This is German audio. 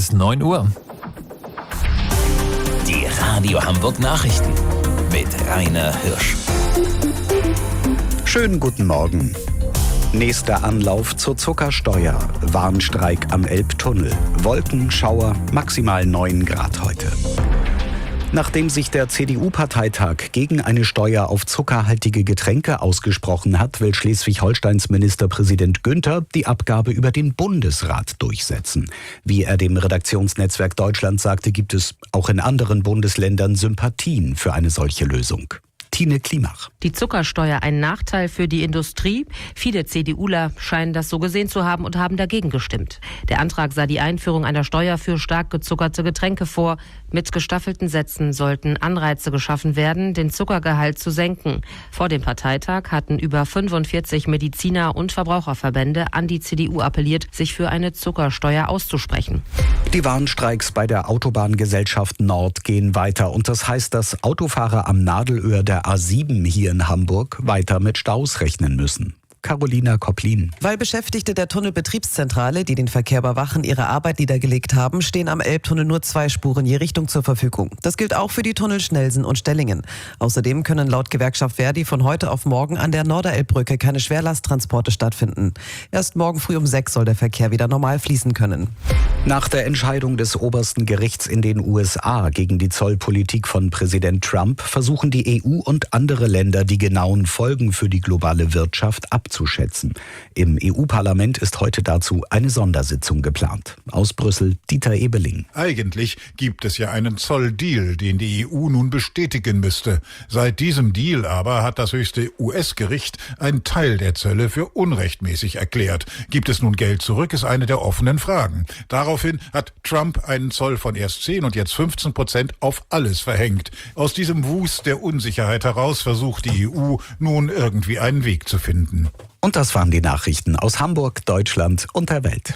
ist 9 Uhr. Die Radio Hamburg Nachrichten mit Rainer Hirsch. Schönen guten Morgen. Nächster Anlauf zur Zuckersteuer. Warnstreik am Elbtunnel. Wolken, Schauer, maximal 9 Grad heute. Nachdem sich der CDU-Parteitag gegen eine Steuer auf zuckerhaltige Getränke ausgesprochen hat, will Schleswig-Holsteins Ministerpräsident Günther die Abgabe über den Bundesrat durchsetzen. Wie er dem Redaktionsnetzwerk Deutschland sagte, gibt es auch in anderen Bundesländern Sympathien für eine solche Lösung. Tine Klimach. Die Zuckersteuer ein Nachteil für die Industrie? Viele CDUler scheinen das so gesehen zu haben und haben dagegen gestimmt. Der Antrag sah die Einführung einer Steuer für stark gezuckerte Getränke vor. Mit gestaffelten Sätzen sollten Anreize geschaffen werden, den Zuckergehalt zu senken. Vor dem Parteitag hatten über 45 Mediziner und Verbraucherverbände an die CDU appelliert, sich für eine Zuckersteuer auszusprechen. Die Warnstreiks bei der Autobahngesellschaft Nord gehen weiter und das heißt, dass Autofahrer am Nadelöhr der A7 hier in Hamburg weiter mit Staus rechnen müssen. Carolina Kopplin. Weil Beschäftigte der Tunnelbetriebszentrale, die den Verkehr überwachen, ihre Arbeit niedergelegt haben, stehen am Elbtunnel nur 2 Spuren je Richtung zur Verfügung. Das gilt auch für die Tunnel Schnellsen und Stellingen. Außerdem können laut Gewerkschaft Verdi von heute auf morgen an der Norderelbbrücke keine Schwerlasttransporte stattfinden. Erst morgen früh um 6 soll der Verkehr wieder normal fließen können. Nach der Entscheidung des obersten Gerichts in den USA gegen die Zollpolitik von Präsident Trump versuchen die EU und andere Länder, die genauen Folgen für die globale Wirtschaft abzuschätzen. Im EU-Parlament ist heute dazu eine Sondersitzung geplant. Aus Brüssel, Dieter Ebeling. Eigentlich gibt es ja einen Zolldeal, den die EU nun bestätigen müsste. Seit diesem Deal aber hat das höchste US-Gericht einen Teil der Zölle für unrechtmäßig erklärt. Gibt es nun Geld zurück, ist eine der offenen Fragen. Daraufhin hat Trump einen Zoll von erst 10 und jetzt 15% auf alles verhängt. Aus diesem Wust der Unsicherheit heraus versucht die EU nun irgendwie einen Weg zu finden. Und das waren die Nachrichten aus Hamburg, Deutschland und der Welt.